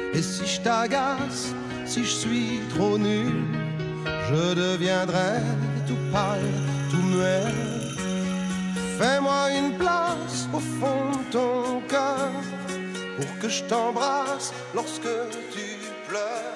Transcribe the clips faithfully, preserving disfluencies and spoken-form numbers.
Et si je t'agace, si je suis trop nul, je deviendrai tout pâle, tout muet. Fais-moi une place au fond de ton cœur pour que je t'embrasse lorsque tu pleures.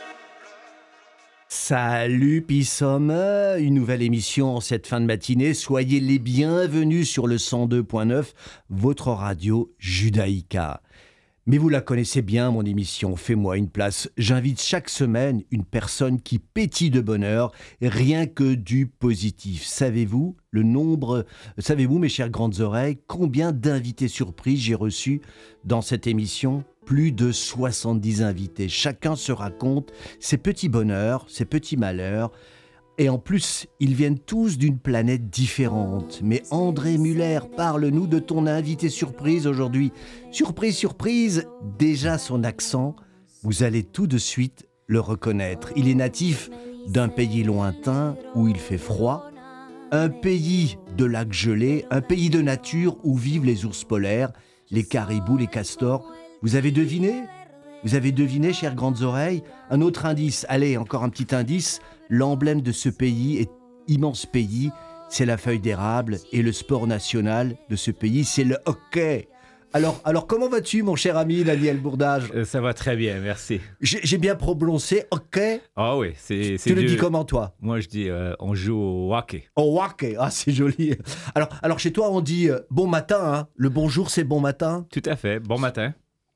Salut Pissom, une nouvelle émission en cette fin de matinée. Soyez les bienvenus sur le cent deux point neuf, votre radio Judaïka. Mais vous la connaissez bien, mon émission, Fais-moi une place. J'invite chaque semaine une personne qui pétille de bonheur, rien que du positif. Savez-vous le nombre, savez-vous, mes chères grandes oreilles, combien d'invités surprises j'ai reçus dans cette émission ? Plus de soixante-dix invités. Chacun se raconte ses petits bonheurs, ses petits malheurs. Et en plus, ils viennent tous d'une planète différente. Mais André Muller, parle-nous de ton invité surprise aujourd'hui. Surprise, surprise, déjà son accent, vous allez tout de suite le reconnaître. Il est natif d'un pays lointain où il fait froid, un pays de lacs gelés, un pays de nature où vivent les ours polaires, les caribous, les castors. Vous avez deviné ? Vous avez deviné, chères grandes oreilles ? Un autre indice, allez, encore un petit indice. L'emblème de ce pays, est immense pays, c'est la feuille d'érable et le sport national de ce pays, c'est le hockey. Alors, alors comment vas-tu, mon cher ami Daniel Bourdage ? euh, Ça va très bien, merci. J'ai, j'ai bien prononcé hockey ? Ah oui, c'est... c'est tu le du... dis comment, toi ? Moi, je dis euh, on joue au hockey. Au hockey, ah, c'est joli. Alors, alors chez toi, on dit euh, bon matin, hein ? Le bonjour, c'est bon matin ? Tout à fait, bon matin.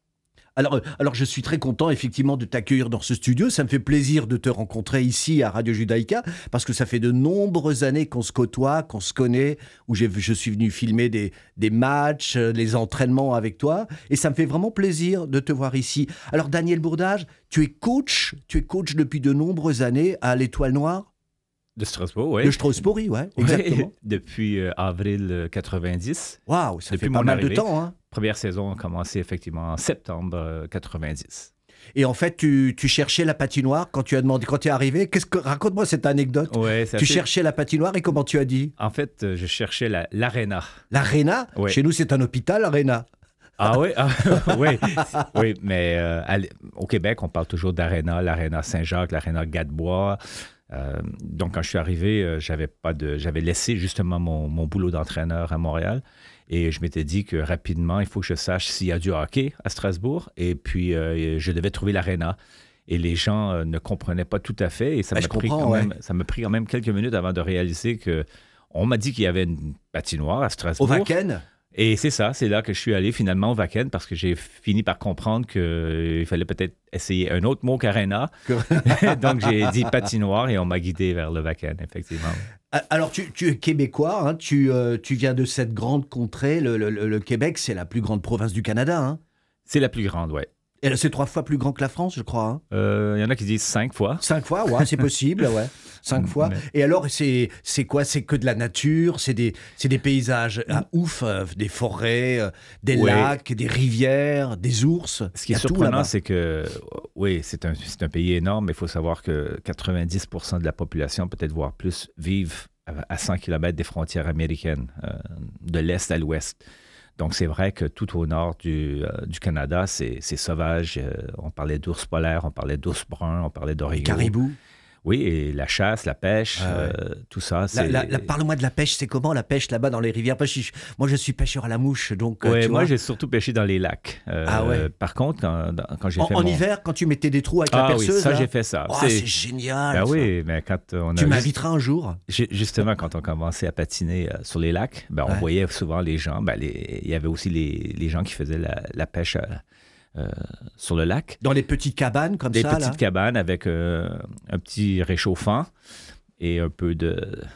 Alors, alors, je suis très content, effectivement, de t'accueillir dans ce studio. Ça me fait plaisir de te rencontrer ici à Radio Judaïka, parce que ça fait de nombreuses années qu'on se côtoie, qu'on se connaît, où j'ai, je suis venu filmer des, des matchs, les entraînements avec toi, et ça me fait vraiment plaisir de te voir ici. Alors, Daniel Bourdage, tu es coach, tu es coach depuis de nombreuses années à l'Étoile Noire ? De Strasbourg, oui. De Strasbourg, oui, exactement. Oui, depuis euh, avril quatre-vingt-dix. Waouh, ça depuis fait pas mal arrivée. de temps, hein. Première saison a commencé effectivement en septembre euh, quatre-vingt-dix. Et en fait, tu, tu cherchais la patinoire quand tu as demandé, quand tu es arrivé. Qu'est-ce que, raconte-moi cette anecdote. Ouais, tu assez... cherchais la patinoire et comment tu as dit ? En fait, euh, je cherchais la, l'aréna. L'aréna ? Ouais. Chez nous, c'est un hôpital, l'aréna. Ah oui, ah, oui, oui, mais euh, à, au Québec, on parle toujours d'aréna, l'aréna Saint-Jacques, l'aréna Gadebois. Euh, donc, quand je suis arrivé, euh, j'avais pas de, j'avais laissé justement mon, mon boulot d'entraîneur à Montréal et je m'étais dit que rapidement, il faut que je sache s'il y a du hockey à Strasbourg et puis euh, je devais trouver l'aréna. Et les gens euh, ne comprenaient pas tout à fait et ça, ben, m'a pris quand ouais. même, ça m'a pris quand même quelques minutes avant de réaliser que on m'a dit qu'il y avait une patinoire à Strasbourg. Au Wacken ? Et c'est ça, c'est là que je suis allé finalement au Wacken parce que j'ai fini par comprendre qu'il fallait peut-être essayer un autre mot qu'aréna. Donc j'ai dit patinoire et on m'a guidé vers le Wacken, effectivement. Alors tu, tu es québécois, hein, tu, euh, tu viens de cette grande contrée. Le, le, le Québec, c'est la plus grande province du Canada. Hein. C'est la plus grande, oui. Et c'est trois fois plus grand que la France, je crois. Il hein. euh, y en a qui disent cinq fois. Cinq fois, ouais, c'est possible, ouais. Cinq fois. Mais... Et alors, c'est, c'est quoi ? C'est que de la nature, c'est des, c'est des paysages ah, ouf, euh, des forêts, euh, des ouais. lacs, des rivières, des ours. Ce qui est surprenant, c'est que, oui, c'est un, c'est un pays énorme, mais il faut savoir que quatre-vingt-dix pour cent de la population, peut-être voire plus, vivent à cent kilomètres des frontières américaines, euh, de l'est à l'ouest. Donc, c'est vrai que tout au nord du, euh, du Canada, c'est, c'est sauvage. Euh, on parlait d'ours polaires, on parlait d'ours bruns, on parlait d'orignaux. Caribous. Oui, et la chasse, la pêche, ah ouais. euh, tout ça. C'est... La, la, la, parle-moi de la pêche. C'est comment la pêche là-bas dans les rivières ? Parce que je, moi, je suis pêcheur à la mouche, donc. Oui, tu moi, vois... j'ai surtout pêché dans les lacs. Euh, ah ouais. Par contre, quand, quand j'ai en, fait en mon... hiver, quand tu mettais des trous avec ah, la perceuse. Oui, ça, là... j'ai fait ça. Oh, c'est... c'est génial. Ben ça. oui, mais quand on a. Tu m'inviteras un jour. Justement, quand on commençait à patiner euh, sur les lacs, ben, on ouais. voyait souvent les gens. Ben, les... Il y avait aussi les, les gens qui faisaient la, la pêche. À... Euh, sur le lac. Dans les petites cabanes comme des ça, Des petites là. cabanes avec euh, un petit réchauffant et un peu de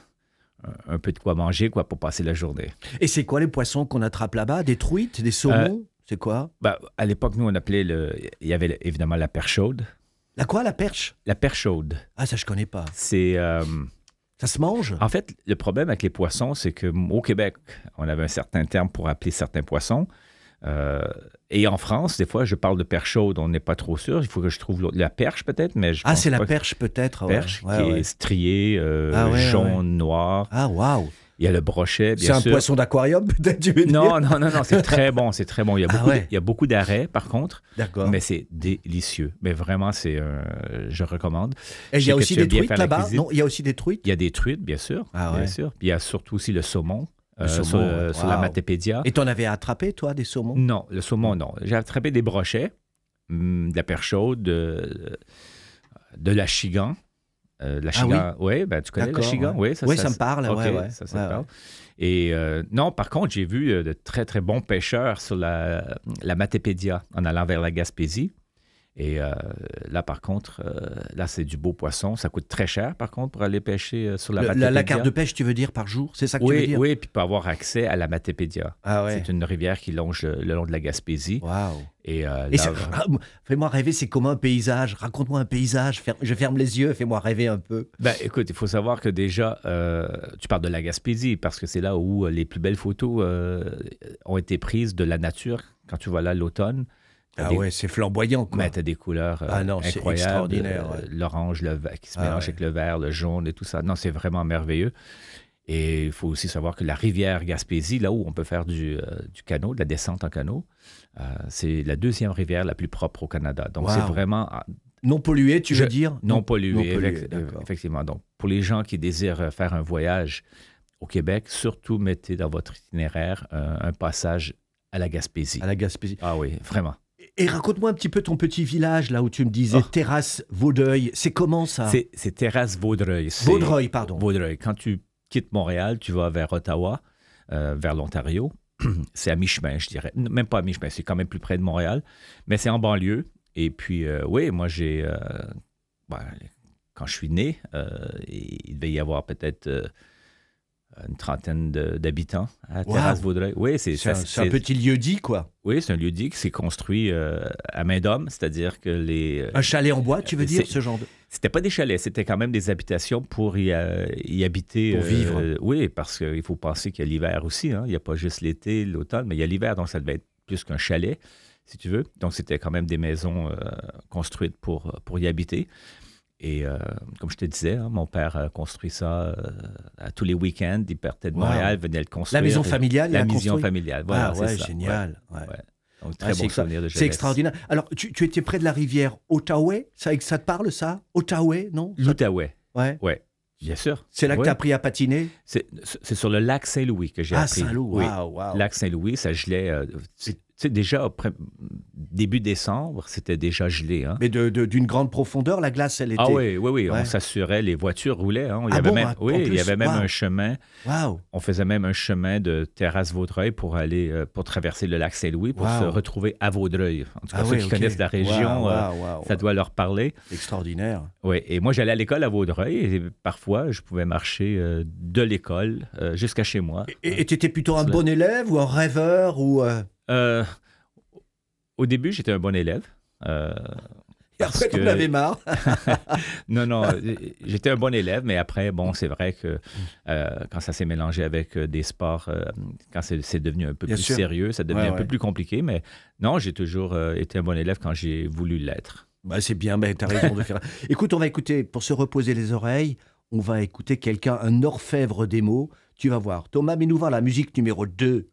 un peu de quoi manger quoi pour passer la journée. Et c'est quoi les poissons qu'on attrape là-bas ? Des truites, des saumons ? Euh, c'est quoi ? Ben, à l'époque, nous, on appelait le... Il y avait évidemment la perche chaude. La quoi, la perche ? La perche chaude. Ah, ça, je connais pas. C'est... Euh... Ça se mange ? En fait, le problème avec les poissons, c'est qu'au Québec, on avait un certain terme pour appeler certains poissons. Euh, et en France, des fois, je parle de perche chaude, on n'est pas trop sûr. Il faut que je trouve la perche, peut-être. Mais je ah, pense c'est la pas perche, peut-être. Perche ouais. qui ouais, ouais. est striée, euh, ah, ouais, jaune, ouais. noir. Ah, waouh! Il y a le brochet, bien C'est un sûr. poisson d'aquarium, peut-être, tu veux dire? Non, non, non, non, c'est très bon, c'est très bon. Il y a Ah beaucoup, ouais. de- il y a beaucoup d'arrêts, par contre, D'accord. mais c'est délicieux. Mais vraiment, c'est, euh, je recommande. Et il Je y a sais que aussi tu as des bien truites fait la là-bas? cuisine. Non, il y a aussi des truites? Il y a des truites, bien sûr, Ah bien ouais. sûr. Puis il y a surtout aussi le saumon, Le euh, saumon, sur, le- ouais. sur la Wow. Matépédia. Et t'en avais attrapé, toi, des saumons? Non, le saumon, non. J'ai attrapé des brochets, hum, de la perche chaude, de, de la chigan. Euh, la Ah chigan, oui, ben, tu connais D'accord, la chigan? ouais. Oui, ça, Oui, ça, ça me parle, OK, ouais, ouais. ça, ça Ouais, te parle. ouais. Et euh, non, par contre, j'ai vu euh, de très, très bons pêcheurs sur la, la Matépédia en allant vers la Gaspésie. Et euh, là, par contre, euh, là, c'est du beau poisson. Ça coûte très cher, par contre, pour aller pêcher euh, sur la Le- Matépédia. la, la carte de pêche, tu veux dire, par jour? C'est ça que tu veux Oui, dire? oui, puis pour avoir accès à la Matépédia. Ah ouais. C'est une rivière qui longe le, le long de la Gaspésie. Waouh. Et, euh, Et là, c'est- ah, fais-moi rêver, c'est comment un paysage? Raconte-moi un paysage. Ferme- je ferme les yeux, fais-moi rêver un peu. ben, écoute, il faut savoir que déjà, euh, tu parles de la Gaspésie parce que c'est là où les plus belles photos euh, ont été prises de la nature. Quand tu vois là l'automne, t'as Ah des, ouais, c'est flamboyant, quoi. ben, t'as des couleurs euh, Ah non, c'est incroyables. extraordinaire, euh, ouais. L'orange, le vert, qui se Ah mélange ouais. avec le vert, le jaune et tout ça. Non, c'est vraiment merveilleux. Et il faut aussi savoir que la rivière Gaspésie, là où on peut faire du, euh, du canot, de la descente en canot, euh, c'est la deuxième rivière la plus propre au Canada. Donc, Wow. c'est vraiment ah, Non pollué, tu Je- veux dire? non pollué, non pollué, effect- euh, d'accord. effectivement. Donc, pour les gens qui désirent euh, faire un voyage au Québec, surtout mettez dans votre itinéraire euh, un passage à la Gaspésie. À la Gaspésie. Ah oui, vraiment. Et raconte-moi un petit peu ton petit village, là où tu me disais, Oh. Terrasse Vaudeuil. C'est comment ça? C'est, c'est Terrasse Vaudreuil. C'est- Vaudreuil, pardon. Vaudreuil. Quand tu quittes Montréal, tu vas vers Ottawa, euh, vers l'Ontario. C'est à mi-chemin, je dirais. N- Même pas à mi-chemin, c'est quand même plus près de Montréal, mais c'est en banlieue. Et puis, euh, oui, moi, j'ai... euh, ben, quand je suis né, euh, il devait y avoir peut-être euh, une trentaine de- d'habitants à Wow. Terrasse-Vaudreuil. Oui, c'est, C'est un, ça- c'est un c'est- petit lieu-dit, quoi. oui, c'est un lieu-dit qui s'est construit euh, à main d'homme, c'est-à-dire que les... Un chalet en bois, tu veux dire, c'est- ce genre de... C'était pas des chalets, c'était quand même des habitations pour y, euh, y habiter. Pour vivre. Oui, parce qu'il faut penser qu'il y a l'hiver aussi. Hein. Il n'y a pas juste l'été, l'automne, mais il y a l'hiver, donc ça devait être plus qu'un chalet, si tu veux. Donc c'était quand même des maisons euh, construites pour, pour y habiter. Et euh, comme je te disais, hein, mon père a construit ça euh, à tous les week-ends. Il partait de Wow. Montréal, venait le construire. La maison familiale, il La a maison construit? familiale, voilà, ah c'est ouais, ça. génial. ouais. Ouais, ouais. Donc Ah, très c'est bon extra- souvenir de C'est jeunesse. extraordinaire. Alors, tu, tu étais près de la rivière Outaouais, ça, ça te parle, ça? Outaouais, non? L'Outaouais, Ouais. oui, bien sûr. C'est là que Ouais. tu as appris à patiner? C'est, c'est sur le lac Saint-Louis que j'ai Ah, appris. Saint-Loup, Oui. waouh, waouh. Lac Saint-Louis, ça gelait. euh, tu sais, déjà, après, début décembre, c'était déjà gelé. Hein? Mais de- de- d'une grande profondeur, la glace, elle était... Ah oui, oui, oui. Ouais. On s'assurait, les voitures roulaient. Hein? Il y Ah avait bon, même, en oui, il y plus, avait même wow. un chemin. Waouh. On faisait même un chemin de Terrasse-Vaudreuil pour aller, euh, pour traverser le lac Saint-Louis pour Wow. se retrouver à Vaudreuil. En tout cas, Ah ceux ouais, qui ok. connaissent la région, Waouh, euh, waouh, waouh, ça waouh. doit leur parler. Extraordinaire. Oui, et moi, j'allais à l'école à Vaudreuil et parfois, je pouvais marcher euh, de l'école euh, jusqu'à chez moi. Et tu étais plutôt un Cela- bon élève ou un rêveur ou... euh, Euh, au début, j'étais un bon élève. euh, Et parce après, tu que- en avais marre. Non, non, euh, j'étais un bon élève, mais après, bon, c'est vrai que euh, quand ça s'est mélangé avec euh, des sports, euh, quand c'est, c'est devenu un peu Bien plus sûr. sérieux, ça devenait Ouais, un ouais. peu plus compliqué, mais non, j'ai toujours euh, été un bon élève quand j'ai voulu l'être. Bah, c'est bien, mais t'as raison de faire. Écoute, on va écouter, pour se reposer les oreilles, on va écouter quelqu'un, un orfèvre des mots. Tu vas voir. Thomas Ménouvin, la musique numéro deux.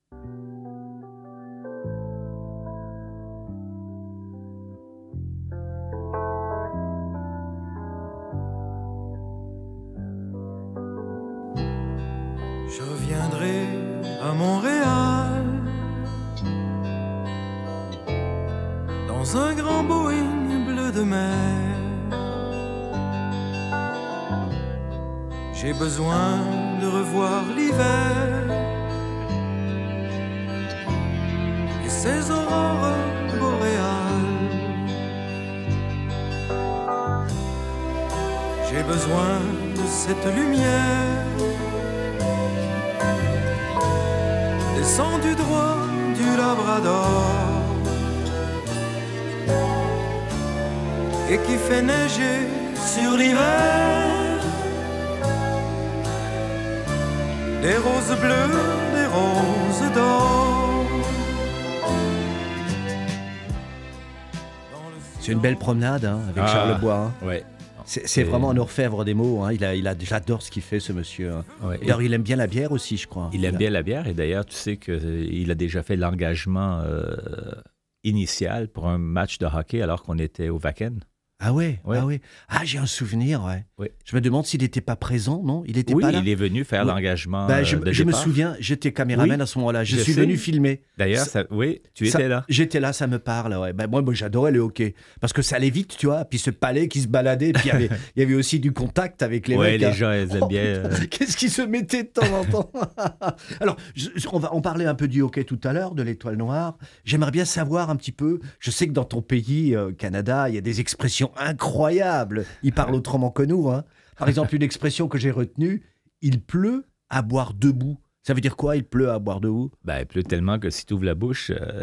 Je reviendrai à Montréal dans un grand Boeing bleu de mer. J'ai besoin de revoir l'hiver et ses aurores boréales. J'ai besoin de cette lumière descendu droit du Labrador et qui fait neiger sur l'hiver des roses bleues, des roses d'or. C'est une belle promenade hein, avec Ah. Charles Bois. hein. Oui, C'est, c'est vraiment un orfèvre des mots. Hein. Il a, il a, j'adore ce qu'il fait, ce monsieur. Hein. Ouais. D'ailleurs, il aime bien la bière aussi, je crois. Il, il aime a... bien la bière. Et d'ailleurs, tu sais qu'il a déjà fait l'engagement euh, initial pour un match de hockey alors qu'on était au Wacken. Ah ouais, ouais. ah ouais. Ah, j'ai un souvenir, ouais. ouais. Je me demande s'il n'était pas présent, non? Il était oui, pas là? il est venu faire oui. l'engagement bah, je, de je départ. me souviens, j'étais caméraman oui, à ce moment-là. Je, je suis sais. venu filmer. D'ailleurs, ça, oui, tu ça, étais là. J'étais là, ça me parle. Ouais. Bah, moi, moi, j'adorais le hockey. Parce que ça allait vite, tu vois. Puis ce palais qui se baladait. Puis il y avait, il y avait aussi du contact avec les ouais, mecs. les hein. gens, ils aiment oh, bien. Euh... Qu'est-ce qui se mettait de temps en temps? Alors, je, on, va, on parlait un peu du hockey tout à l'heure, de l'étoile noire. J'aimerais bien savoir un petit peu. Je sais que dans ton pays, euh, Canada, il y a des expressions incroyables. Ils parlent autrement que nous. Hein. Par exemple, une expression que j'ai retenue, il pleut à boire debout. Ça veut dire quoi, il pleut à boire debout? Ben, il pleut tellement que si tu ouvres la bouche, euh,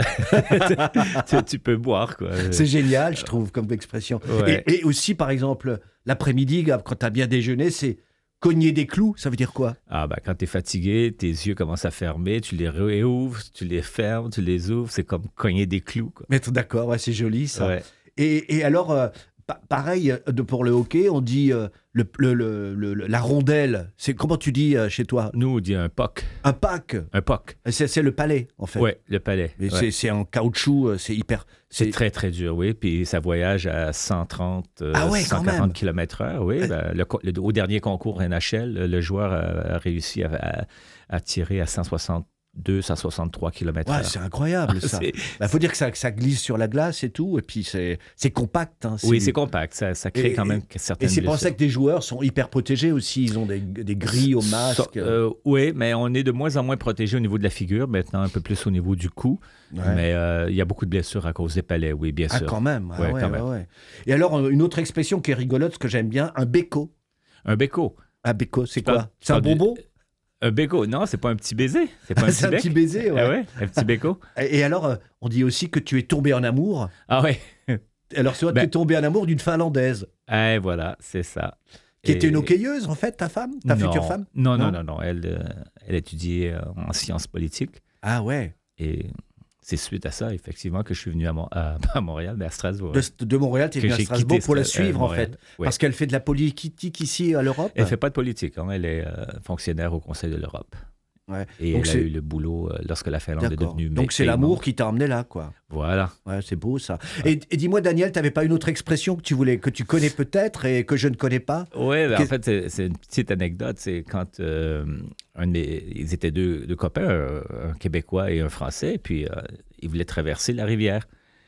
tu, tu peux boire. Quoi. C'est génial, je trouve, comme expression. Ouais. Et, et aussi, par exemple, l'après-midi, quand tu as bien déjeuné, c'est cogner des clous. Ça veut dire quoi? Ah ben, quand tu es fatigué, tes yeux commencent à fermer, tu les réouvres, tu les fermes, tu les ouvres. C'est comme cogner des clous. Quoi. Mais d'accord, ouais, c'est joli ça. Ouais. Et, et alors... Euh, pareil, de, pour le hockey, on dit euh, le, le, le, le, la rondelle. C'est, comment tu dis euh, chez toi? Nous, on dit un puck. Un puck? Un puck. C'est, c'est le palais, en fait. Oui, le palais. Mais ouais. c'est, c'est en caoutchouc, c'est hyper... C'est... c'est très, très dur, oui. Puis ça voyage à cent trente, ah ouais, cent quarante kilomètres heure. Oui. Ben, le, le, au dernier concours N H L, le joueur a, a réussi à, à, à tirer à cent soixante-deux, cent soixante-trois kilomètres heure. Ouais, c'est incroyable, ça. Il bah, faut dire que ça, ça glisse sur la glace et tout, et puis c'est, c'est compact. Hein, c'est... Oui, c'est compact. Ça, ça crée et, quand même et, certaines Et c'est blessures. pour ça que des joueurs sont hyper protégés aussi. Ils ont des, des grilles au masque. So, euh, oui, mais on est de moins en moins protégés au niveau de la figure, maintenant un peu plus au niveau du cou. Ouais. Mais euh, il y a beaucoup de blessures à cause des palais, oui, bien ah, sûr. Ah, quand même. Ah, ouais, ouais, quand ouais, même. Ouais. Et alors, une autre expression qui est rigolote, ce que j'aime bien, un béco. Un béco. Un béco, c'est pas, quoi? C'est un bonbon? Du... Un béco, non, c'est pas un petit baiser. C'est pas un, ah, petit, c'est un petit baiser, ouais. Ah ouais, un petit béco. Et, et alors, on dit aussi que tu es tombé en amour. Ah ouais. Alors, c'est toi, ben... tu es tombé en amour d'une Finlandaise. Eh, voilà, c'est ça. Qui et... était une hockeyeuse, en fait, ta femme? Ta non. future femme? Non, non, non, non. non. Elle, euh, elle étudiait en sciences politiques. Ah ouais. Et c'est suite à ça, effectivement, que je suis venu à, Mon- à, à Montréal, mais à Strasbourg. De, de Montréal, tu es venu à Strasbourg pour la suivre, euh, en fait. Ouais. Parce qu'elle fait de la politique ici à l'Europe. Elle ne fait pas de politique. Hein. Elle est euh, fonctionnaire au Conseil de l'Europe. Ouais. Et donc elle c'est... a eu le boulot euh, lorsque la Finlande D'accord. est devenue... Donc c'est l'amour membre. Qui t'a emmené là, quoi. Voilà. Ouais, c'est beau, ça. Ouais. Et, et dis-moi, Daniel, tu n'avais pas une autre expression que tu voulais, que tu connais peut-être et que je ne connais pas? Oui, ben que... en fait, c'est, c'est une petite anecdote. C'est quand euh, un des, ils étaient deux, deux copains, un, un Québécois et un Français, puis euh, ils voulaient traverser la rivière.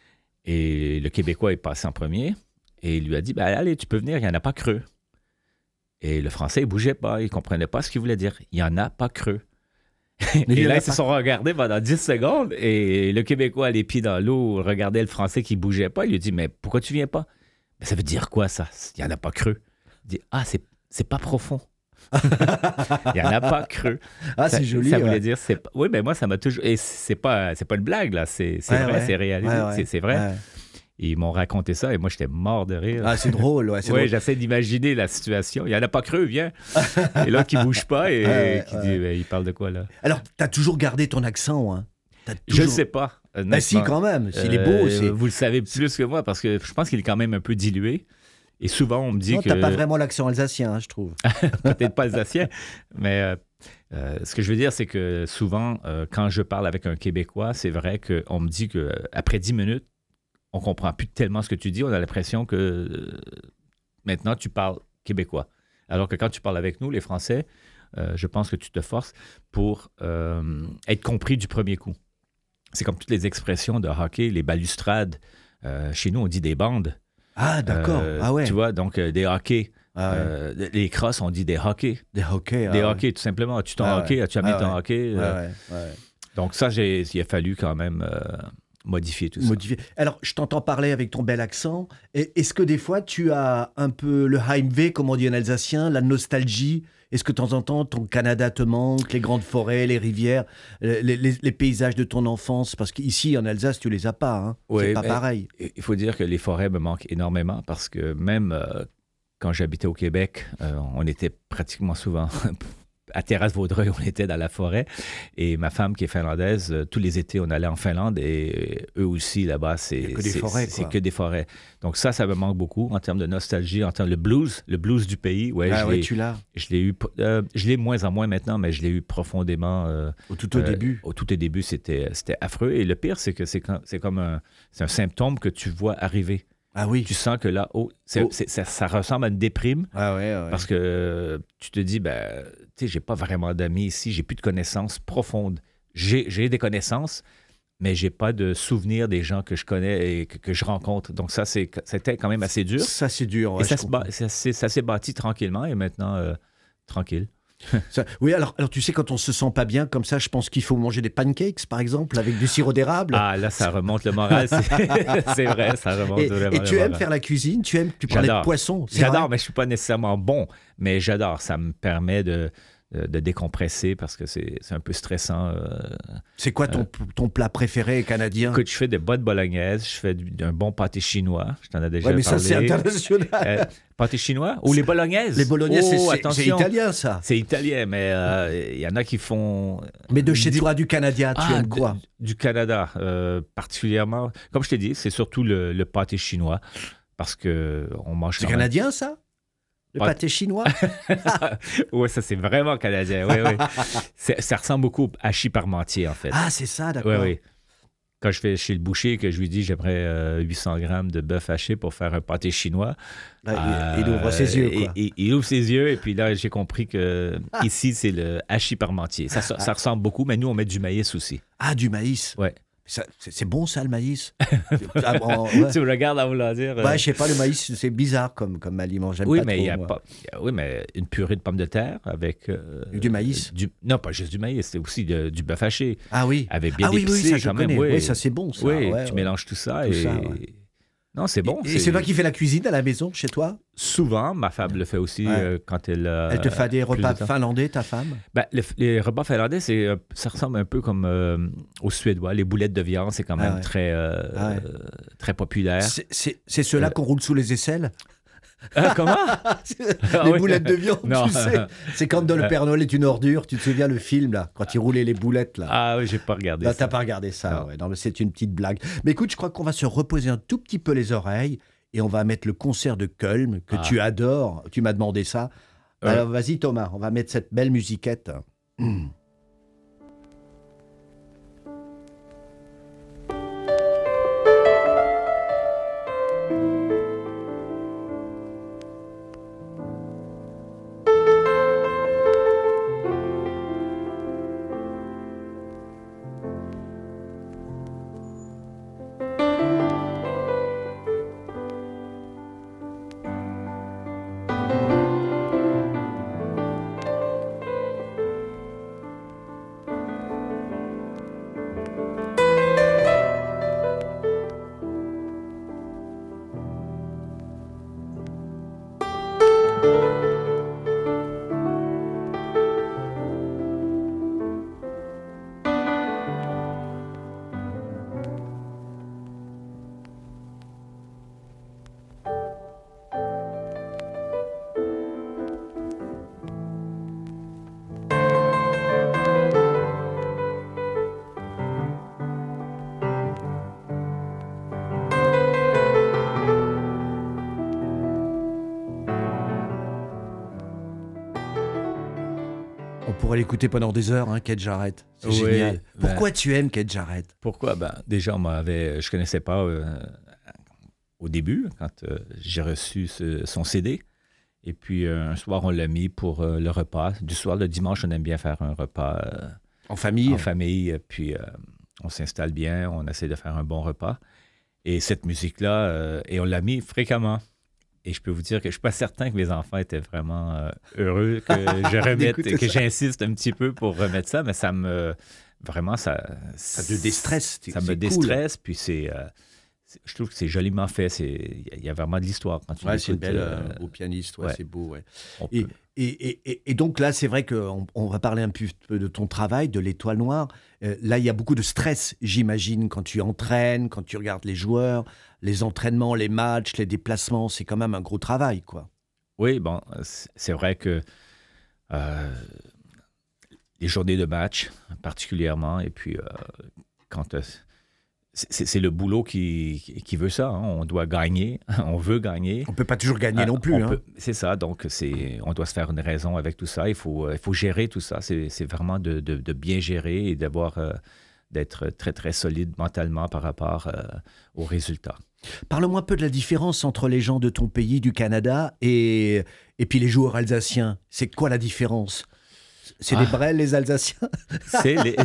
Et le Québécois est passé en premier et il lui a dit, ben, allez, tu peux venir, il n'y en a pas creux. Et le Français, il ne bougeait pas, il ne comprenait pas ce qu'il voulait dire. Il n'y en a pas creux. Mais et là, ils pas... se sont regardés pendant dix secondes et le Québécois, les pieds dans l'eau, regardait le Français qui ne bougeait pas. Il lui a dit, mais pourquoi tu ne viens pas? Mais ça veut dire quoi, ça? Il n'y en a pas creux. Il dit, ah, c'est, c'est pas profond. Il n'y en a pas creux. Ah, ça, c'est joli. Ça ouais. voulait dire, c'est... oui, mais moi, ça m'a toujours... Et c'est pas, c'est pas une blague, là. C'est, c'est ouais, vrai, ouais. c'est réalisé. Ouais, ouais. C'est, c'est vrai. Ouais. Ils m'ont raconté ça et moi, j'étais mort de rire. Ah, c'est drôle, ouais. C'est oui, drôle. j'essaie d'imaginer la situation. Il n'y en a pas creux, viens. Et là, qui ne bouge pas et ouais, qui ouais. dit, ben, il parle de quoi, là? Alors, tu as toujours gardé ton accent, hein? Toujours... Je ne sais pas. Ben si, quand même. S'il est beau, c'est... Euh, vous le savez plus que moi parce que je pense qu'il est quand même un peu dilué. Et souvent, on me dit non, que... Non, tu n'as pas vraiment l'accent alsacien, hein, je trouve. Peut-être pas alsacien, mais euh, euh, ce que je veux dire, c'est que souvent, euh, quand je parle avec un Québécois, c'est vrai qu'on me dit qu'après dix minutes, on ne comprend plus tellement ce que tu dis. On a l'impression que euh, maintenant, tu parles québécois. Alors que quand tu parles avec nous, les Français, euh, je pense que tu te forces pour euh, être compris du premier coup. C'est comme toutes les expressions de hockey, les balustrades. Euh, chez nous, on dit des bandes. Ah, d'accord. Euh, ah ouais. Tu vois, donc euh, des hockey. Ah ouais. euh, les crosses, on dit des hockey. Des hockey. Des ah hockey, ouais. tout simplement. As-tu ton ah hockey? Ouais. As-tu amené ah ton ouais. hockey? Ouais, euh... ouais, ouais. Donc ça, j'ai, il a fallu quand même euh, modifier tout modifier. ça. Alors, je t'entends parler avec ton bel accent. Et est-ce que des fois, tu as un peu le Heimweh, comme on dit en alsacien, la nostalgie? Est-ce que de temps en temps, ton Canada te manque, les grandes forêts, les rivières, les, les, les paysages de ton enfance? Parce qu'ici, en Alsace, tu les as pas. Hein. Oui, c'est pas pareil. Il faut dire que les forêts me manquent énormément parce que même euh, quand j'habitais au Québec, euh, on était pratiquement souvent à Terrasse-Vaudreuil, on était dans la forêt. Et ma femme, qui est finlandaise, euh, tous les étés, on allait en Finlande. Et euh, eux aussi, là-bas, c'est que des c'est- forêts, c'est quoi. que des forêts. Donc ça, ça me manque beaucoup en termes de nostalgie, en termes de blues, le blues du pays. Ouais, Ah je ouais, l'ai- tu l'as, je l'ai eu, euh, je l'ai moins en moins maintenant, mais je l'ai eu profondément. euh, au tout au euh, début. Au tout au début, c'était, c'était affreux. Et le pire, c'est que c'est, quand- c'est comme un, c'est un symptôme que tu vois arriver. Ah oui. Tu sens que là, oh, c'est- Oh. c'est- ça, ça ressemble à une déprime Ah ouais, ouais. parce que euh, tu te dis, ben, tu sais, j'ai pas vraiment d'amis ici, j'ai plus de connaissances profondes. J'ai, j'ai des connaissances, mais j'ai pas de souvenirs des gens que je connais et que, que je rencontre. Donc ça, c'est, c'était quand même assez dur. Ça, c'est dur. et ouais, ça, je se comprends. ba- ça, s'est- ça s'est bâti tranquillement et maintenant, euh, tranquille. Ça- oui, alors, alors tu sais, quand on se sent pas bien comme ça, je pense qu'il faut manger des pancakes, par exemple, avec du sirop d'érable. Ah, là, ça remonte le moral. C'est, c'est vrai, ça remonte et, vraiment et le tu aimes moral. faire la cuisine, tu aimes, tu parlais de J'adore. poisson. c'est J'adore, vrai mais je suis pas nécessairement bon. Mais j'adore. Ça me permet de, de, de décompresser parce que c'est, c'est un peu stressant. euh. C'est quoi ton, ton plat préféré canadien? Écoute, je fais des bonnes bolognaises, je fais du- d'un bon pâté chinois. Je t'en ai déjà Ouais, mais parlé. ça, c'est international. Euh, pâté chinois ou les bolognaises? Les bolognaises, c'est- Oh, c'est, attention. c'est italien, ça. C'est italien, mais euh, il y en a qui font. Mais de chez Dis- toi, du Canada, tu Ah, aimes quoi? du, du Canada, euh, particulièrement. Comme je t'ai dit, c'est surtout le, le pâté chinois parce que on mange. C'est quand même- canadien, ça? Le Pas- pâté chinois? Ouais, ça c'est vraiment canadien. Oui, oui. C'est- ça ressemble beaucoup au hachis parmentier en fait. Ah, c'est ça, oui, d'accord. oui. Quand je vais chez le boucher, que je lui dis j'aimerais euh, huit cents grammes de bœuf haché pour faire un pâté chinois. Là, il, il euh, ouvre ses yeux, et- quoi. et- il ouvre ses yeux et puis là j'ai compris que ici c'est le hachis parmentier. Ça, ça, ça ressemble beaucoup, mais nous on met du maïs aussi. Ah, du maïs. Ouais. Ça, c'est, c'est bon, ça, le maïs? Ah, bon, ouais. Tu me regardes à vouloir dire. euh, Ouais, je sais pas, le maïs, c'est bizarre comme, comme aliment. J'aime oui, pas mais trop, il y a moi. pas. il y a- Oui, mais une purée de pommes de terre avec. euh, Du maïs? du- non, pas juste du maïs, c'est aussi de- du bœuf haché. Ah oui. Avec bien Ah oui, oui, épicé ça, je quand même. connais. Oui, Oui, ça, c'est bon, ça. Oui, Ouais, tu ouais. mélanges tout ça Tout et. ça, ouais. Non, c'est bon. Et c'est toi qui fais la cuisine à la maison, chez toi? Souvent, ma femme le fait aussi Ouais. euh, quand elle. a Elle te fait des plus de repas temps. finlandais, ta femme? Ben, le- les repas finlandais, c'est, euh, ça ressemble un peu comme euh, aux Suédois. Les boulettes de viande, c'est quand Ah même ouais. très, euh, Ah ouais. euh, très populaire. C'est, c'est, c'est ceux-là Euh. qu'on roule sous les aisselles? Ah, comment? les Ah oui. boulettes de viande, Non. tu sais. C'est comme dans Le Euh. Père Noël est une ordure. Tu te souviens le film, là, quand il roulait les boulettes, là? Ah oui, j'ai pas regardé Là, ça. t'as pas regardé ça, Non. ouais. Non, mais c'est une petite blague. Mais écoute, je crois qu'on va se reposer un tout petit peu les oreilles et on va mettre le concert de Köln que Ah. tu adores. Tu m'as demandé ça. Ouais. Alors vas-y Thomas, on va mettre cette belle musiquette. Mmh. On pourrait l'écouter pendant des heures, hein, Keith Jarrett. C'est Oui, génial. ben- Pourquoi tu aimes Keith Jarrett? Pourquoi? Ben, déjà, on m'avait, je ne connaissais pas euh, au début, quand euh, j'ai reçu ce- son C D. Et puis, euh, un soir, on l'a mis pour euh, le repas. Du soir, le dimanche, on aime bien faire un repas euh, En famille? en famille. Puis, euh, on s'installe bien, on essaie de faire un bon repas. Et cette musique-là, euh, et on l'a mis fréquemment. Et je peux vous dire que je ne suis pas certain que mes enfants étaient vraiment euh, heureux que je remette, D'écouter que ça. j'insiste un petit peu pour remettre ça, mais ça me... Vraiment, ça... Ça te déstresse. Ça me c'est cool. déstresse, puis c'est... euh, c'est- je trouve que c'est joliment fait. c'est- Il y a- il y a vraiment de l'histoire quand tu Ouais, c'est une l'écoutes, belle euh, euh, beau pianiste, ouais, ouais. c'est beau. Ouais. on Et, peut- et, et, et- et donc là, c'est vrai qu'on on va parler un peu de ton travail, de l'Étoile Noire. Euh, là, il y a beaucoup de stress, j'imagine, quand tu entraînes, quand tu regardes les joueurs, les entraînements, les matchs, les déplacements. C'est quand même un gros travail, quoi. Oui, bon, c'est c'est vrai que euh, les journées de match, particulièrement. Et puis, euh, quand... Euh, c'est, c'est le boulot qui, qui veut ça. Hein. On doit gagner. On veut gagner. On ne peut pas toujours gagner euh, non plus. Hein. Peut, c'est ça. Donc, c'est, on doit se faire une raison avec tout ça. Il faut, il faut gérer tout ça. C'est, c'est vraiment de, de, de bien gérer et d'avoir, euh, d'être très, très solide mentalement par rapport euh, aux résultats. Parle-moi un peu de la différence entre les gens de ton pays, du Canada, et, et puis les joueurs alsaciens. C'est quoi la différence ? C'est ah. des Brels, les Alsaciens? C'est les...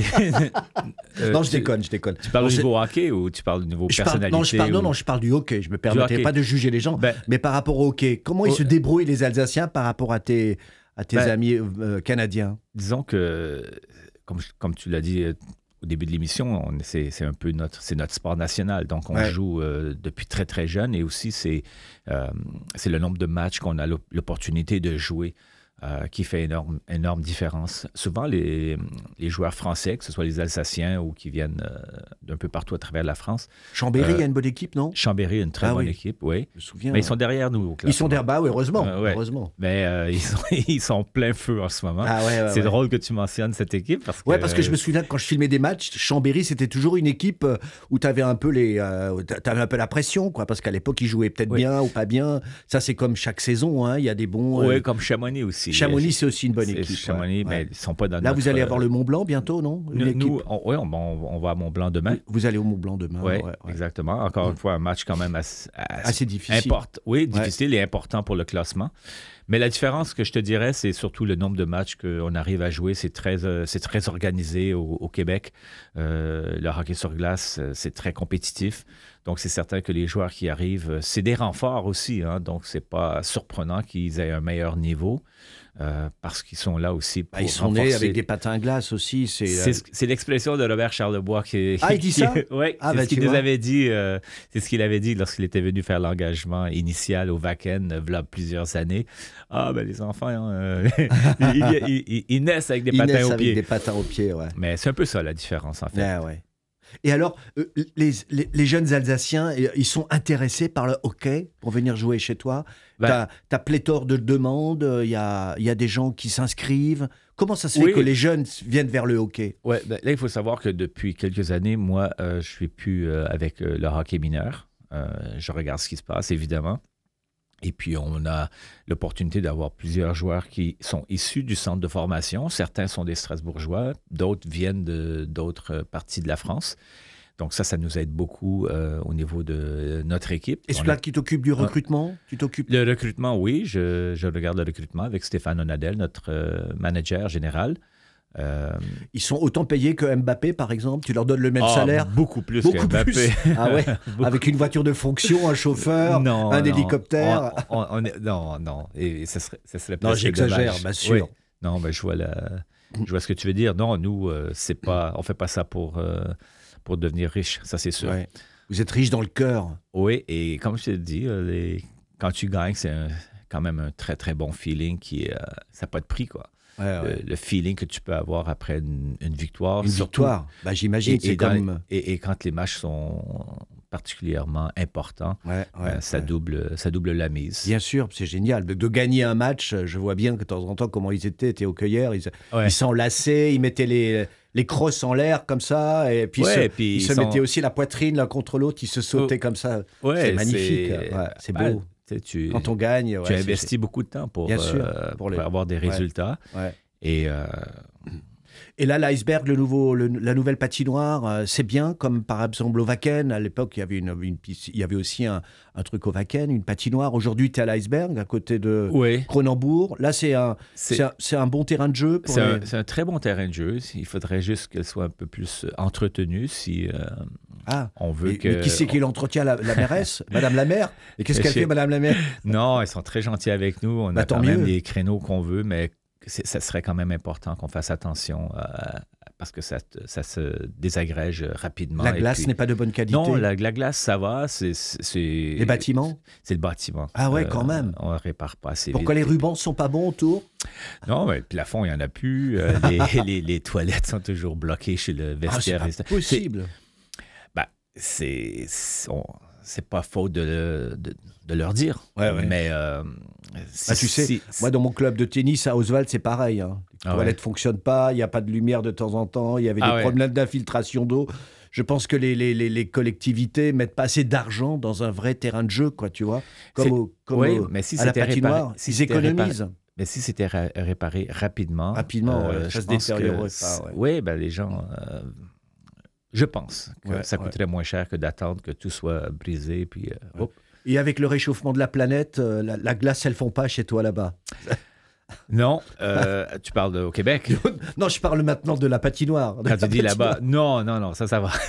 euh, non, je déconne, je déconne. Tu parles non, du niveau hockey ou tu parles du niveau je personnalité? Parle, non, je parle, ou... non, non, je parle du hockey. Je me permettrai pas de juger les gens. Ben, mais par rapport au hockey, comment ils oh, se débrouillent, les Alsaciens, par rapport à tes, à tes ben, amis euh, canadiens? Disons que, comme, comme tu l'as dit au début de l'émission, on, c'est, c'est un peu notre, c'est notre sport national. Donc, on ouais. joue euh, depuis très, très jeune. Et aussi, c'est, euh, c'est le nombre de matchs qu'on a l'opportunité de jouer. Euh, qui fait énorme, énorme différence. Souvent, les, les joueurs français, que ce soit les Alsaciens ou qui viennent euh, d'un peu partout à travers la France. Chambéry euh, a une bonne équipe, non? Chambéry a une très ah, bonne oui. équipe, oui. Je me souviens. Mais ils sont derrière nous au classement. Ils sont derrière, bah oui, heureusement. Euh, ouais. heureusement. Mais euh, ils, sont, ils sont plein feu en ce moment. Ah, ouais, ouais, c'est ouais. drôle que tu mentionnes cette équipe. Parce que, ouais, parce que je me souviens que quand je filmais des matchs, Chambéry, c'était toujours une équipe où tu avais un peu les, euh, t'avais un peu la pression, quoi, parce qu'à l'époque, ils jouaient peut-être oui. bien ou pas bien. Ça, c'est comme chaque saison, hein. Il y a des bons. Oui, euh... comme Chamonix aussi. Chamonix, c'est aussi une bonne équipe. Chamonix, ouais. mais ils sont pas dans Là, notre... vous allez avoir le Mont Blanc bientôt, non? Une Nous, on, oui, on, on va à Mont Blanc demain. Vous allez au Mont Blanc demain. Oui, ouais, ouais. exactement. Encore ouais. une fois, un match quand même assez, assez, assez difficile. Import, oui, difficile ouais. et important pour le classement. Mais la différence que je te dirais, c'est surtout le nombre de matchs qu'on arrive à jouer. C'est très, euh, c'est très organisé au, au Québec. Euh, le hockey sur glace, c'est très compétitif. Donc, c'est certain que les joueurs qui arrivent, c'est des renforts aussi. Hein, donc, c'est pas surprenant qu'ils aient un meilleur niveau. Euh, parce qu'ils sont là aussi pour ah, ils sont renforcer. nés avec des patins à glace aussi. C'est, c'est, euh... c'est l'expression de Robert Charlebois qui... Ah, il dit qui, ça? Oui, ah, c'est bah, ce qu'il nous avait dit. Euh, c'est ce qu'il avait dit lorsqu'il était venu faire l'engagement initial au Wacken, il y a plusieurs années. Ah, ben les enfants, euh, ils, ils, ils, ils naissent avec des ils patins naissent aux avec pieds. des patins aux pieds, ouais. Mais c'est un peu ça la différence, en fait. Ah, ouais. Et alors, euh, les, les, les jeunes Alsaciens, ils sont intéressés par le hockey pour venir jouer chez toi? Ben, tu as pléthore de demandes, il y a, y a des gens qui s'inscrivent. Comment ça se fait oui. que les jeunes viennent vers le hockey? Ouais, ben, là, il faut savoir que depuis quelques années, moi, euh, je ne suis plus euh, avec euh, le hockey mineur. Euh, je regarde ce qui se passe, évidemment. Et puis, on a l'opportunité d'avoir plusieurs joueurs qui sont issus du centre de formation. Certains sont des Strasbourgeois, d'autres viennent de, d'autres parties de la France. Donc ça, ça nous aide beaucoup euh, au niveau de notre équipe. Et celui-là a... qui t'occupe du recrutement? Tu t'occupes... Le recrutement, oui. Je, je regarde le recrutement avec Stéphane Onadel, notre euh, manager général. Euh... Ils sont autant payés que Mbappé, par exemple? Tu leur donnes le même oh, salaire? Beaucoup plus beaucoup que Mbappé. Plus. Ah ouais? Avec une voiture de fonction, un chauffeur, non, un non. hélicoptère? On, on, on est... Non, non. Et ça serait, ça serait non, j'exagère, bien sûr. Oui. Non, mais je vois, la... je vois ce que tu veux dire. Non, nous, euh, c'est pas... on ne fait pas ça pour, euh, pour devenir riche, ça c'est sûr. Ouais. Vous êtes riche dans le cœur. Oui, et comme je te dis, les... quand tu gagnes, c'est un... quand même un très, très bon feeling qui est... ça n'a pas de prix, quoi. Ouais, ouais. Le, le feeling que tu peux avoir après une, une victoire. Une surtout, victoire, ben, j'imagine. Et, c'est et, comme... et, et quand les matchs sont particulièrement importants, ouais, ouais, euh, ça, ouais. double, ça double la mise. Bien sûr, c'est génial. De, de gagner un match, je vois bien que de temps en temps, comment ils étaient, étaient hockeyeurs, ils ouais. ils s'enlaçaient, ils mettaient les, les crosses en l'air comme ça, et puis, ouais, se, et puis ils, ils se sont... mettaient aussi la poitrine l'un contre l'autre, ils se sautaient oh. comme ça. Ouais, c'est magnifique, c'est, ouais, c'est beau. Ah, tu, quand on gagne, tu ouais, investis c'est... beaucoup de temps pour, bien sûr, euh, pour, les... pour avoir des résultats. Ouais. Ouais. Et, euh... et là, l'iceberg, le nouveau, le, la nouvelle patinoire, euh, c'est bien, comme par exemple au Wacken. À l'époque, il y avait, une, une, il y avait aussi un, un truc au Wacken, une patinoire. Aujourd'hui, tu es à l'iceberg, à côté de oui. Cronenbourg. Là, c'est un, c'est... C'est, un, c'est un bon terrain de jeu. Pour c'est, les... un, c'est un très bon terrain de jeu. Il faudrait juste qu'elle soit un peu plus entretenue si... Euh... Ah, on veut et, que... mais qui c'est qui l'entretient, la, la mairesse, Madame la maire? Et qu'est-ce qu'elle fait, Madame la maire? Non, ils sont très gentils avec nous. On bah, a quand mieux. même les créneaux qu'on veut, mais c'est, ça serait quand même important qu'on fasse attention euh, parce que ça, ça se désagrège rapidement. La glace puis... n'est pas de bonne qualité? Non, la, la glace, ça va. C'est, c'est... Les bâtiments? C'est le bâtiment. Ah ouais, euh, quand même. On ne répare pas assez Pourquoi vite. les rubans ne sont pas bons autour? Non, mais le plafond, il n'y en a plus. Euh, les, les, les toilettes sont toujours bloquées chez le vestiaire. Ah, c'est pas possible. C'est... Ben, c'est... c'est... On... c'est pas faute de, de, de leur dire. Ouais, ouais. Mais euh, bah, tu sais, si, moi dans mon club de tennis à Oswald, c'est pareil. Hein. Les Ah toilettes ouais. ne fonctionnent pas, il n'y a pas de lumière de temps en temps, il y avait Ah des ouais. problèmes d'infiltration d'eau. Je pense que les, les, les, les collectivités mettent pas assez d'argent dans un vrai terrain de jeu, quoi, tu vois. Comme, C'est- au, comme oui, au- mais si à la c'était patinoire, réparé- si ils c'était économisent. réparé- Mais si c'était ra- réparé rapidement, Rapidement, euh, ouais, ça je se pense que détériorerait c- pas, ouais. Oui, ben les gens, euh, je pense que Ouais, ça ouais. coûterait moins cher que d'attendre que tout soit brisé. Puis, euh, hop. Et avec le réchauffement de la planète, euh, la, la glace, elle fond pas chez toi là-bas. Non, euh, tu parles de, au Québec. Non, je parle maintenant de la patinoire. de Quand la tu dis patinoire. là-bas, non, non, non, ça, ça va.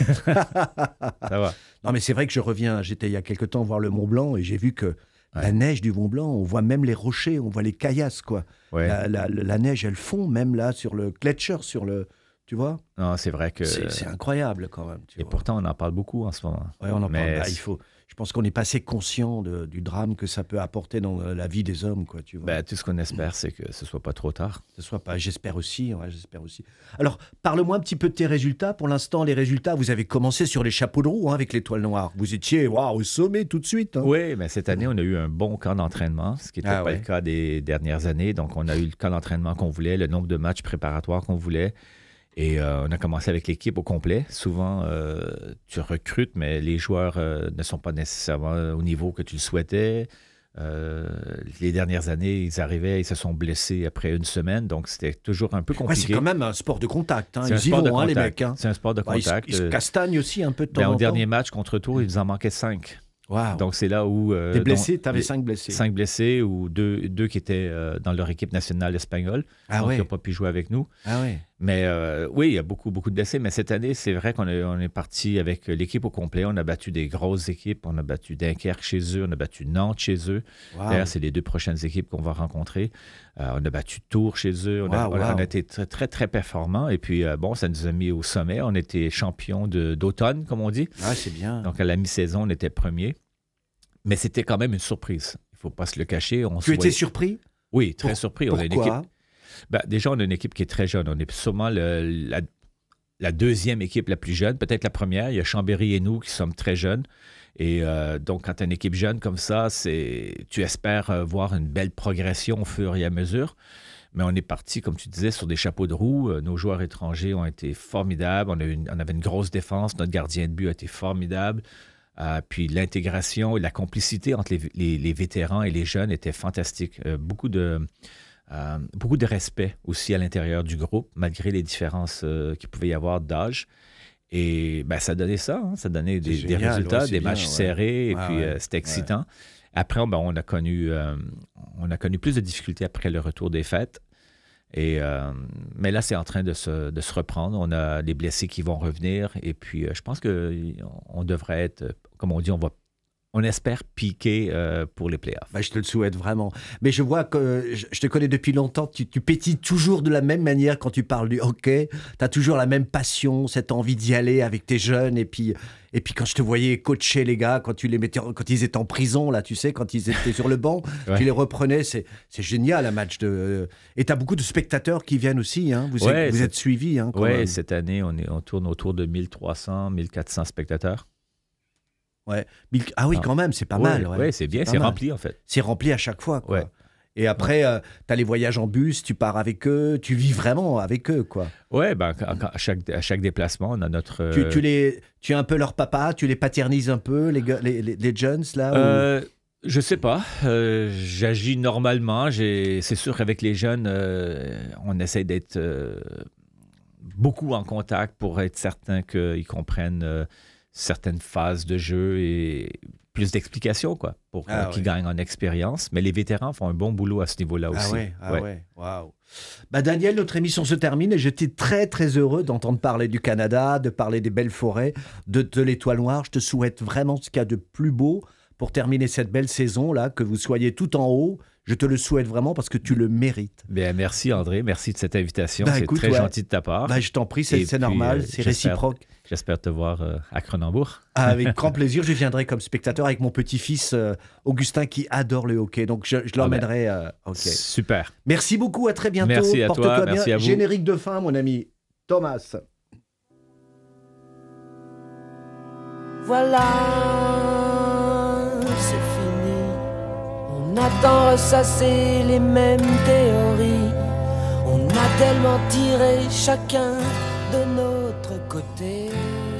Ça va. Non, mais c'est vrai que je reviens, j'étais il y a quelque temps voir le Mont Blanc et j'ai vu que Ouais. la neige du Mont Blanc, on voit même les rochers, on voit les caillasses, quoi. Ouais. La, la- la neige, elle fond même là sur le Gletscher, sur le... Tu vois. Non, c'est vrai que. C'est c'est incroyable quand même. Tu Et vois. pourtant, on en parle beaucoup en ce moment. Ouais, on en Mais parle. Bah, c'est- il faut. Je pense qu'on n'est pas assez conscient de- du drame que ça peut apporter dans la vie des hommes, quoi. Tu vois. Ben, tout ce qu'on espère, c'est que ce soit pas trop tard. Ce soit pas. J'espère aussi. Ouais, j'espère aussi. Alors, parle-moi un petit peu de tes résultats. Pour l'instant, les résultats, vous avez commencé sur les chapeaux de roue hein, avec l'Étoile Noire. Vous étiez waouh, au sommet tout de suite. hein. Oui, mais cette année, on a eu un bon camp d'entraînement, ce qui n'était Ah pas ouais. le cas des dernières années. Donc, on a eu le camp d'entraînement qu'on voulait, le nombre de matchs préparatoires qu'on voulait. Et euh, on a commencé avec l'équipe au complet. Souvent, euh, tu recrutes, mais les joueurs euh, ne sont pas nécessairement au niveau que tu le souhaitais. Euh, les dernières années, ils arrivaient, ils se sont blessés après une semaine. Donc, c'était toujours un peu Ouais, compliqué. c'est quand même un sport de contact. hein. C'est un Ils y sport de vont, hein, les contact. mecs. hein. C'est un sport de Ouais, ils se- contact. ils, se Euh, castagnent aussi un peu de temps ben, en au temps. dernier match contre Tours, il en manquait cinq. Waouh. Donc, c'est là où... euh, T'es dont- blessé, t'avais les- cinq blessés. Cinq blessés ou deux, deux qui étaient euh, dans leur équipe nationale espagnole, Ah donc ouais. qui n'ont pas pu jouer avec nous. Ah ouais. Mais euh, oui, il y a beaucoup, beaucoup de blessés. Mais cette année, c'est vrai qu'on est, on est parti avec l'équipe au complet. On a battu des grosses équipes. On a battu Dunkerque chez eux. On a battu Nantes chez eux. Waouh. D'ailleurs, c'est les deux prochaines équipes qu'on va rencontrer. Euh, on a battu Tours chez eux. On, a, Wow, on a- wow. on a été très, très, très performants. Et puis, euh, bon, ça nous a mis au sommet. On était champions de- d'automne, comme on dit. Ah, c'est bien. Donc, à la mi-saison, on était premiers. Mais c'était quand même une surprise. Il ne faut pas se le cacher. On Tu se étais voyait- surpris Oui, très Pour- surpris. On a une équipe Pourquoi ben, déjà, on a une équipe qui est très jeune. On est sûrement le- la, la deuxième équipe la plus jeune, peut-être la première. Il y a Chambéry et nous qui sommes très jeunes. Et euh, donc, quand tu as une équipe jeune comme ça, c'est, tu espères euh, voir une belle progression au fur et à mesure. Mais on est parti, comme tu disais, sur des chapeaux de roue. Euh, Nos joueurs étrangers ont été formidables. On, a eu une- on avait une grosse défense. Notre gardien de but a été formidable. Euh, puis l'intégration et la complicité entre les, les- les vétérans et les jeunes était fantastique. Euh, beaucoup de... Euh, beaucoup de respect aussi à l'intérieur du groupe, malgré les différences euh, qu'il pouvait y avoir d'âge. Et ben, ça donnait ça, hein, ça donnait des, C'est des génial, résultats, ouais, c'est des bien, matchs ouais. serrés, et Ouais, puis ouais, euh, c'était excitant. Après, ben, on, a connu, euh, on a connu plus de difficultés après le retour des fêtes. Et, euh, mais là, c'est en train de se, de se reprendre. On a les blessés qui vont revenir. Et puis, euh, je pense qu'on devrait être, comme on dit, on va on espère piquer euh, pour les playoffs. Bah, je te le souhaite vraiment. Mais je vois que je, je te connais depuis longtemps. Tu, tu pétilles toujours de la même manière quand tu parles du hockey. Tu as toujours la même passion, cette envie d'y aller avec tes jeunes. Et puis, et puis quand je te voyais coacher les gars, quand, tu les mettais, en- quand ils étaient en prison, là, tu sais, quand ils étaient sur le banc, Ouais. tu les reprenais. C'est, c'est génial un match de. Et tu as beaucoup de spectateurs qui viennent aussi. Hein. Vous, Ouais, êtes, vous c'est- êtes suivis. Hein, quand Oui, même. cette année, on, est, on tourne autour de mille trois cents, mille quatre cents spectateurs. Ouais. Mille- Ah oui, Ah. quand même, c'est pas Ouais, mal. Ouais. ouais, c'est bien, pas c'est mal. rempli en fait. C'est rempli à chaque fois. Quoi. Ouais. Et après, tu as les voyages en bus, tu pars avec eux, tu vis vraiment avec eux. Quoi. Oui, ben, quand- quand- à, chaque, à chaque déplacement, on a notre... Tu, euh, tu, les, tu es un peu leur papa, tu les paternises un peu, les, gars- les, les, les Jones, là ou- Euh, je sais pas. Euh, j'agis normalement. J'ai, c'est sûr qu'avec les jeunes, euh, on essaie d'être euh, beaucoup en contact pour être certain qu'ils comprennent euh, certaines phases de jeu et plus d'explications, quoi, pour Ah euh, ouais. qu'ils gagnent en expérience. Mais les vétérans font un bon boulot à ce niveau-là aussi. Ah ouais, ah Ouais. ouais, waouh. Bah Daniel, notre émission se termine et j'étais très très heureux d'entendre parler du Canada, de parler des belles forêts, de, de l'Étoile Noire. Je te souhaite vraiment ce qu'il y a de plus beau pour terminer cette belle saison là, que vous soyez tout en haut. Je te le souhaite vraiment parce que tu le mérites. Bien, merci André, merci de cette invitation. Ben, c'est écoute, très ouais. gentil de ta part. Bah, je t'en prie, c'est Et c'est puis, normal, euh, c'est j'espère- réciproque. J'espère te voir euh, à Cronenbourg. Ah, avec grand plaisir, je viendrai comme spectateur avec mon petit-fils euh, Augustin qui adore le hockey. Donc je, je l'emmènerai. euh, ok. Super. Merci beaucoup, à très bientôt. Merci à toi, Porte-toi bien. merci à vous. Générique de fin, mon ami Thomas. Voilà, c'est fini. On attend ressasser les mêmes théories. On a tellement tiré chacun de notre côté.